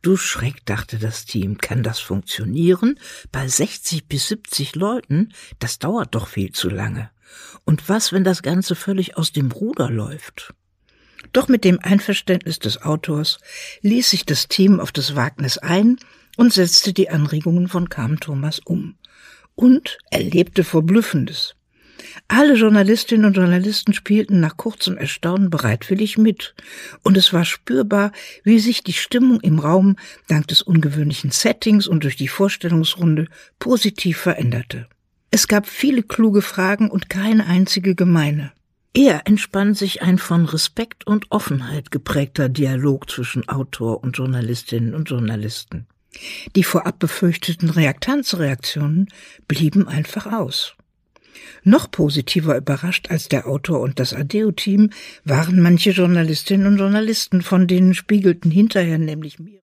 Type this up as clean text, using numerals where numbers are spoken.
du Schreck, dachte das Team, kann das funktionieren? Bei 60 bis 70 Leuten? Das dauert doch viel zu lange. Und was, wenn das Ganze völlig aus dem Ruder läuft? Doch mit dem Einverständnis des Autors ließ sich das Team auf das Wagnis ein und setzte die Anregungen von Carmen Thomas um. Und erlebte Verblüffendes. Alle Journalistinnen und Journalisten spielten nach kurzem Erstaunen bereitwillig mit. Und es war spürbar, wie sich die Stimmung im Raum dank des ungewöhnlichen Settings und durch die Vorstellungsrunde positiv veränderte. Es gab viele kluge Fragen und keine einzige gemeine. Eher entspann sich ein von Respekt und Offenheit geprägter Dialog zwischen Autor und Journalistinnen und Journalisten. Die vorab befürchteten Reaktanzreaktionen blieben einfach aus. Noch positiver überrascht als der Autor und das Adeo-Team waren manche Journalistinnen und Journalisten, von denen spiegelten hinterher nämlich mir